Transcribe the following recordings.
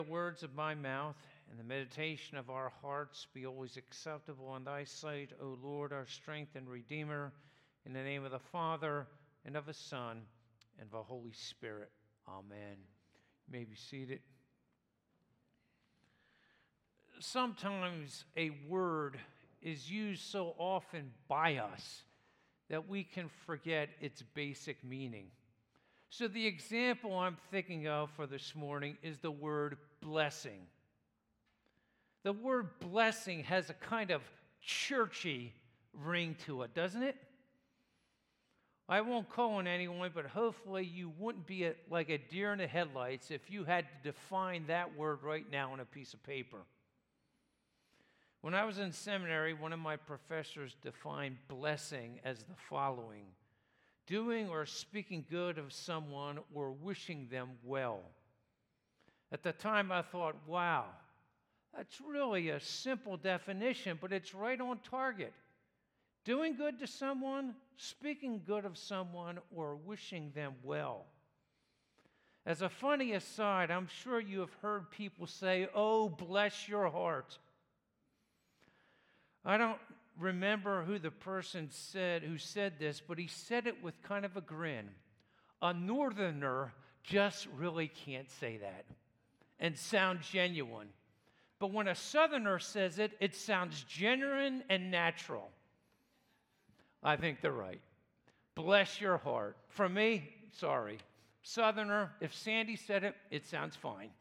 The words of my mouth and the meditation of our hearts be always acceptable in thy sight, O Lord, our strength and Redeemer, in the name of the Father, and of the Son, and of the Holy Spirit. Amen. You may be seated. Sometimes a word is used so often by us that we can forget its basic meaning. So the example I'm thinking of for this morning is the word blessing. The word blessing has a kind of churchy ring to it, doesn't it? I won't call on anyone, but hopefully you wouldn't be like a deer in the headlights if you had to define that word right now on a piece of paper. When I was in seminary, one of my professors defined blessing as the following: doing or speaking good of someone or wishing them well. At the time I thought, wow, that's really a simple definition, but it's right on target. Doing good to someone, speaking good of someone, or wishing them well. As a funny aside, I'm sure you have heard people say, "Oh, bless your heart." I don't remember who the person who said this, but he said it with kind of a grin. A northerner just really can't say that and sound genuine. But when a southerner says it, it sounds genuine and natural. I think they're right. Bless your heart. For me, sorry. Southerner, if Sandy said it, it sounds fine.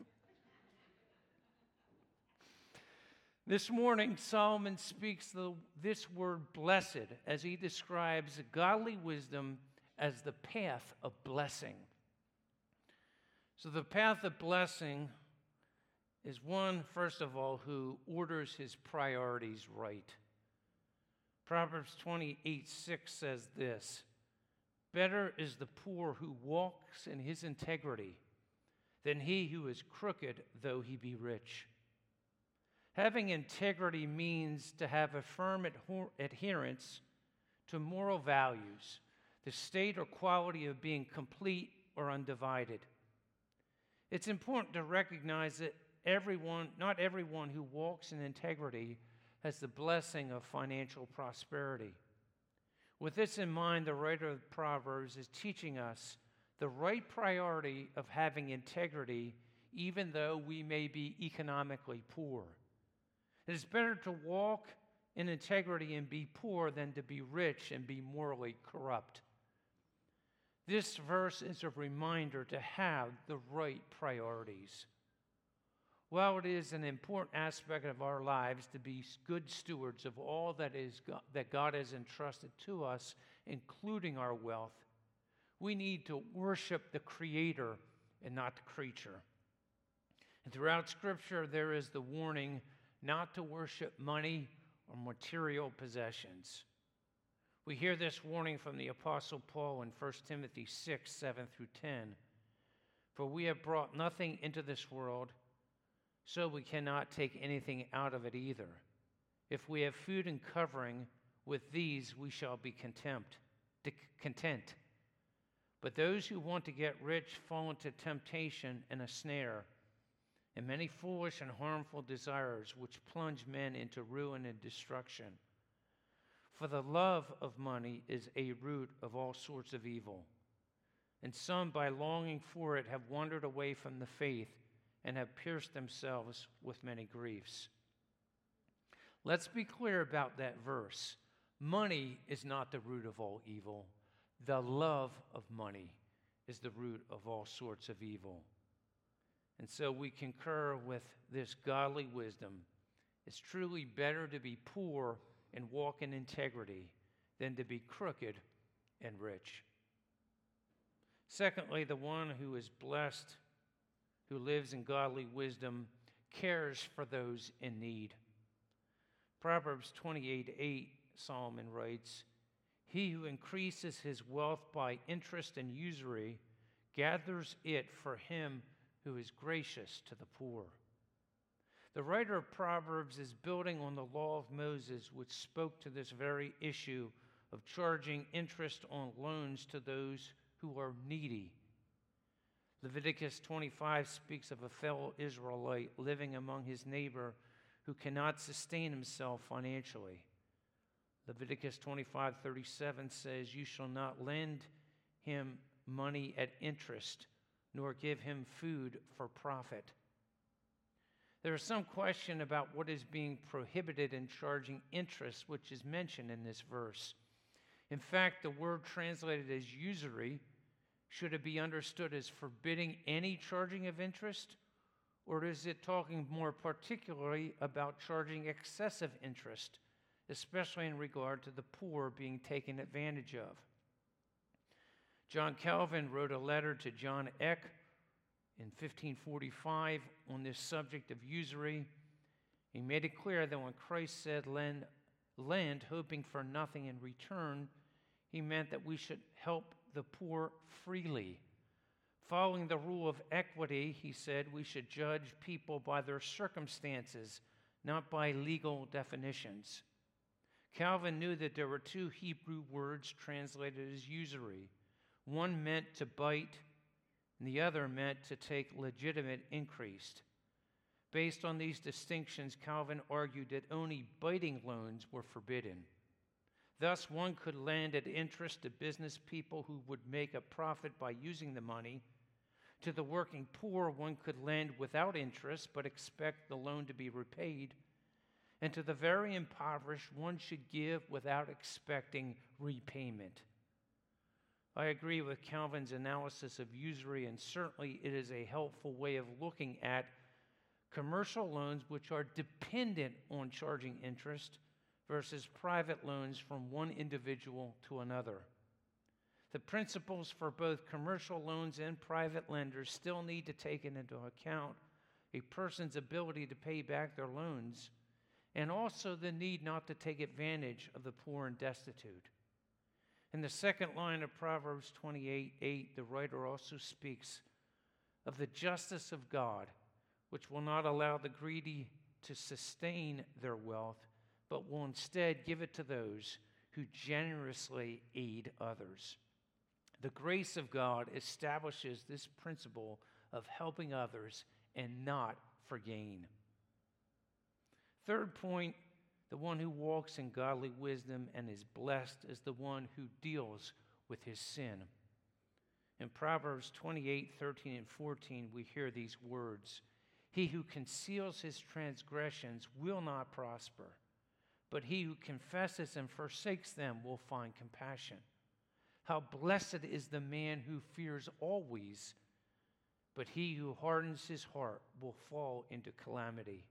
This morning, Solomon speaks this word blessed as he describes godly wisdom as the path of blessing. So the path of blessing is one, first of all, who orders his priorities right. Proverbs 28:6 says this: "Better is the poor who walks in his integrity than he who is crooked, though he be rich." Having integrity means to have a firm adherence to moral values, the state or quality of being complete or undivided. It's important to recognize that not everyone who walks in integrity has the blessing of financial prosperity. With this in mind, the writer of Proverbs is teaching us the right priority of having integrity, even though we may be economically poor. It is better to walk in integrity and be poor than to be rich and be morally corrupt. This verse is a reminder to have the right priorities. While it is an important aspect of our lives to be good stewards of all that God has entrusted to us, including our wealth, we need to worship the Creator and not the creature. And throughout Scripture, there is the warning not to worship money or material possessions. We hear this warning from the Apostle Paul in 1 Timothy 6:7-10. "For we have brought nothing into this world, so we cannot take anything out of it either. If we have food and covering, with these we shall be content. But those who want to get rich fall into temptation and a snare, and many foolish and harmful desires which plunge men into ruin and destruction. For the love of money is a root of all sorts of evil, and some by longing for it have wandered away from the faith and have pierced themselves with many griefs." Let's be clear about that verse. Money is not the root of all evil. The love of money is the root of all sorts of evil. And so we concur with this godly wisdom. It's truly better to be poor and walk in integrity than to be crooked and rich. Secondly, the one who is blessed, who lives in godly wisdom, cares for those in need. Proverbs 28:8, Solomon writes, "He who increases his wealth by interest and usury gathers it for him who is gracious to the poor." The writer of Proverbs is building on the law of Moses, which spoke to this very issue of charging interest on loans to those who are needy. Leviticus 25 speaks of a fellow Israelite living among his neighbor who cannot sustain himself financially. Leviticus 25:37 says, "You shall not lend him money at interest, nor give him food for profit." There is some question about what is being prohibited in charging interest, which is mentioned in this verse. In fact, the word translated as usury, should it be understood as forbidding any charging of interest, or is it talking more particularly about charging excessive interest, especially in regard to the poor being taken advantage of? John Calvin wrote a letter to John Eck in 1545 on this subject of usury. He made it clear that when Christ said lend hoping for nothing in return, he meant that we should help the poor freely. Following the rule of equity, he said we should judge people by their circumstances, not by legal definitions. Calvin knew that there were two Hebrew words translated as usury. One meant to bite, and the other meant to take legitimate increase. Based on these distinctions, Calvin argued that only biting loans were forbidden. Thus, one could lend at interest to business people who would make a profit by using the money. To the working poor, one could lend without interest but expect the loan to be repaid. And to the very impoverished, one should give without expecting repayment. I agree with Calvin's analysis of usury, and certainly it is a helpful way of looking at commercial loans which are dependent on charging interest versus private loans from one individual to another. The principles for both commercial loans and private lenders still need to take into account a person's ability to pay back their loans and also the need not to take advantage of the poor and destitute. In the second line of Proverbs 28:8, the writer also speaks of the justice of God, which will not allow the greedy to sustain their wealth, but will instead give it to those who generously aid others. The grace of God establishes this principle of helping others and not for gain. Third point, the one who walks in godly wisdom and is blessed is the one who deals with his sin. In Proverbs 28:13 and 14, we hear these words, "He who conceals his transgressions will not prosper, but he who confesses and forsakes them will find compassion. How blessed is the man who fears always, but he who hardens his heart will fall into calamity."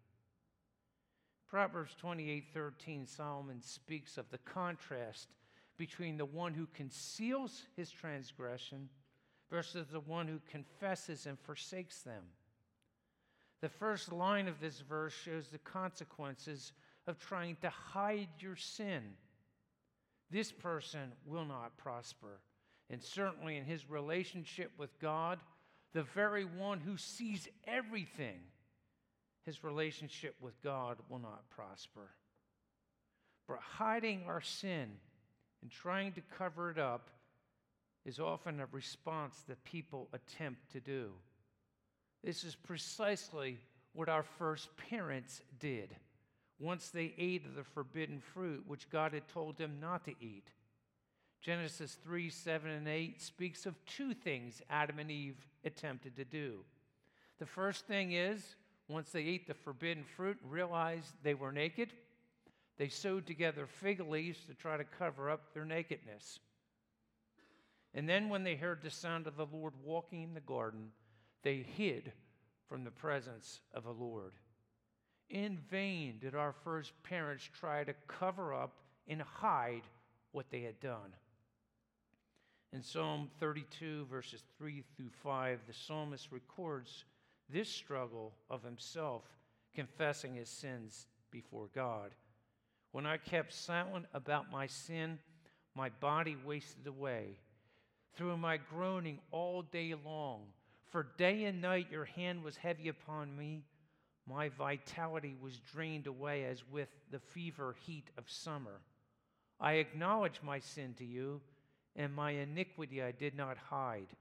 Proverbs 28:13, Solomon speaks of the contrast between the one who conceals his transgression versus the one who confesses and forsakes them. The first line of this verse shows the consequences of trying to hide your sin. This person will not prosper. And certainly in his relationship with God, the very one who sees everything, his relationship with God will not prosper. But hiding our sin and trying to cover it up is often a response that people attempt to do. This is precisely what our first parents did once they ate of the forbidden fruit, which God had told them not to eat. Genesis 3:7 and 8 speaks of two things Adam and Eve attempted to do. The first thing is, once they ate the forbidden fruit and realized they were naked, they sewed together fig leaves to try to cover up their nakedness. And then when they heard the sound of the Lord walking in the garden, they hid from the presence of the Lord. In vain did our first parents try to cover up and hide what they had done. In Psalm 32, verses 3 through 5, the psalmist records this struggle of himself confessing his sins before God. "When I kept silent about my sin, my body wasted away. Through my groaning all day long, for day and night your hand was heavy upon me. My vitality was drained away as with the fever heat of summer. I acknowledged my sin to you, and my iniquity I did not hide.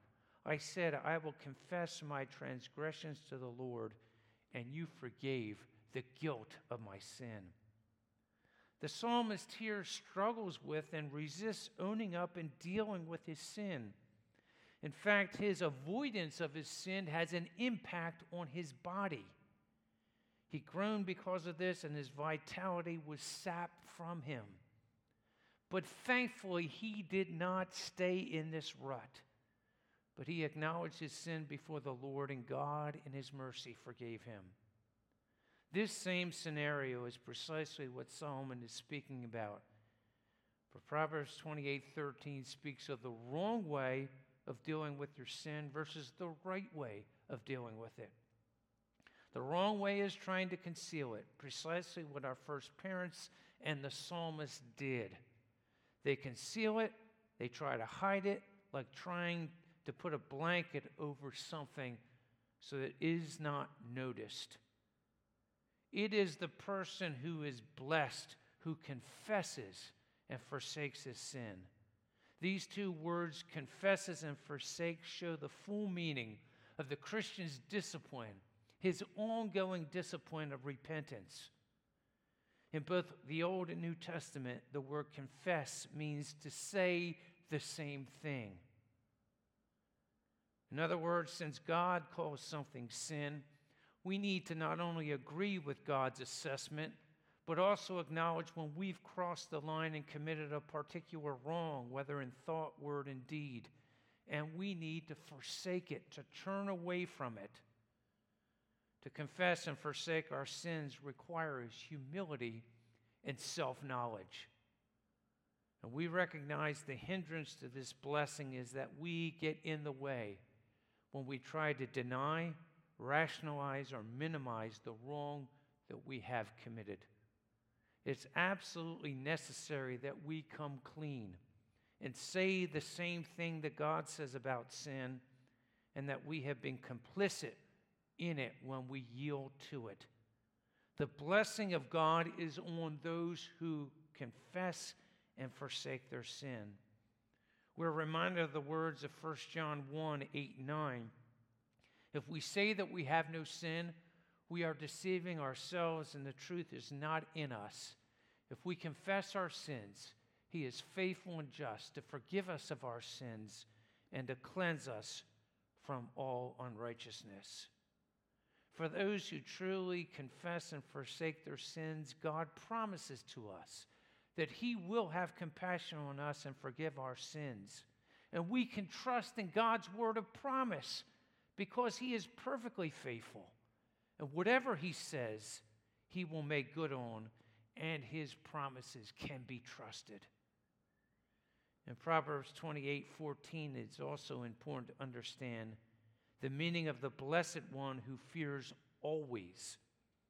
I said, I will confess my transgressions to the Lord, and you forgave the guilt of my sin. The psalmist here struggles with and resists owning up and dealing with his sin. In fact, his avoidance of his sin has an impact on his body. He groaned because of this, and his vitality was sapped from him. But thankfully, he did not stay in this rut. But he acknowledged his sin before the Lord, and God, in his mercy, forgave him. This same scenario is precisely what Solomon is speaking about. For Proverbs 28:13 speaks of the wrong way of dealing with your sin versus the right way of dealing with it. The wrong way is trying to conceal it, precisely what our first parents and the psalmist did. They conceal it, they try to hide it, like trying to put a blanket over something so that it is not noticed. It is the person who is blessed who confesses and forsakes his sin. These two words, confesses and forsakes, show the full meaning of the Christian's discipline, his ongoing discipline of repentance. In both the Old and New Testament, the word confess means to say the same thing. In other words, since God calls something sin, we need to not only agree with God's assessment, but also acknowledge when we've crossed the line and committed a particular wrong, whether in thought, word, and deed. And we need to forsake it, to turn away from it. To confess and forsake our sins requires humility and self-knowledge. And we recognize the hindrance to this blessing is that we get in the way when we try to deny, rationalize, or minimize the wrong that we have committed. It's absolutely necessary that we come clean and say the same thing that God says about sin, and that we have been complicit in it when we yield to it. The blessing of God is on those who confess and forsake their sin. We're reminded of the words of 1 John 1:8-9. If we say that we have no sin, we are deceiving ourselves, and the truth is not in us. If we confess our sins, he is faithful and just to forgive us of our sins and to cleanse us from all unrighteousness. For those who truly confess and forsake their sins, God promises to us that he will have compassion on us and forgive our sins. And we can trust in God's word of promise because he is perfectly faithful. And whatever he says, he will make good on, and his promises can be trusted. In Proverbs 28:14, it's also important to understand the meaning of the blessed one who fears always.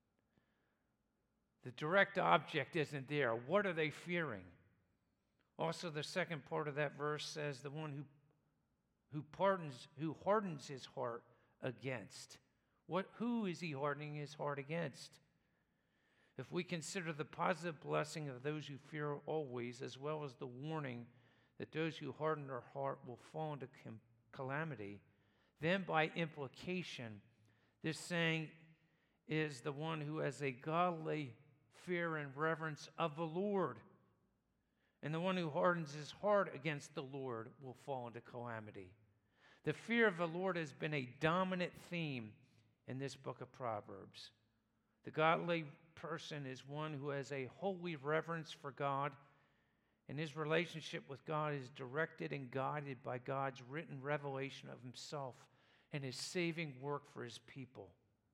The direct object isn't there. What are they fearing? Also, the second part of that verse says the one who hardens his heart against. Who is he hardening his heart against? If we consider the positive blessing of those who fear always, as well as the warning that those who harden their heart will fall into calamity, then by implication, this saying is the one who has a godly fear and reverence of the Lord. And the one who hardens his heart against the Lord will fall into calamity. The fear of the Lord has been a dominant theme in this book of Proverbs. The godly person is one who has a holy reverence for God, and his relationship with God is directed and guided by God's written revelation of himself and his saving work for his people.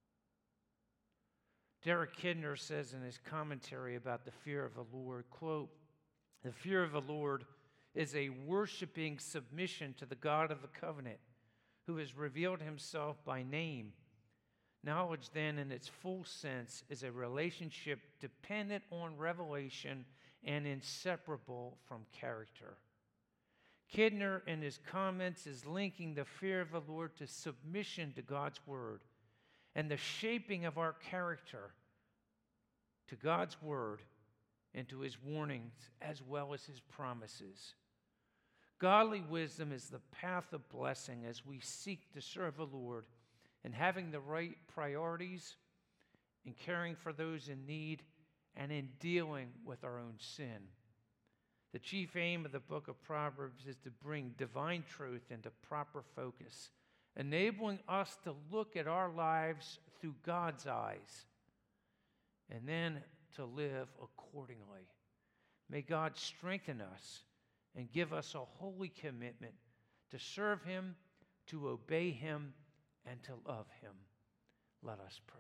Derek Kidner says in his commentary about the fear of the Lord, quote, "The fear of the Lord is a worshiping submission to the God of the covenant, who has revealed himself by name. Knowledge, then, in its full sense, is a relationship dependent on revelation and inseparable from character." Kidner, in his comments, is linking the fear of the Lord to submission to God's word and the shaping of our character to God's word and to his warnings as well as his promises. Godly wisdom is the path of blessing as we seek to serve the Lord in having the right priorities, in caring for those in need, and in dealing with our own sin. The chief aim of the book of Proverbs is to bring divine truth into proper focus, enabling us to look at our lives through God's eyes and then to live accordingly. May God strengthen us and give us a holy commitment to serve Him, to obey Him, and to love Him. Let us pray.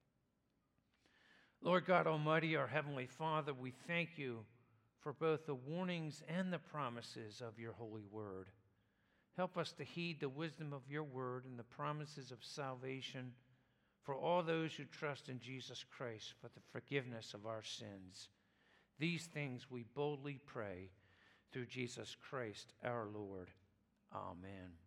Lord God Almighty, our Heavenly Father, we thank you for both the warnings and the promises of your holy word. Help us to heed the wisdom of your word and the promises of salvation for all those who trust in Jesus Christ for the forgiveness of our sins. These things we boldly pray through Jesus Christ our Lord. Amen.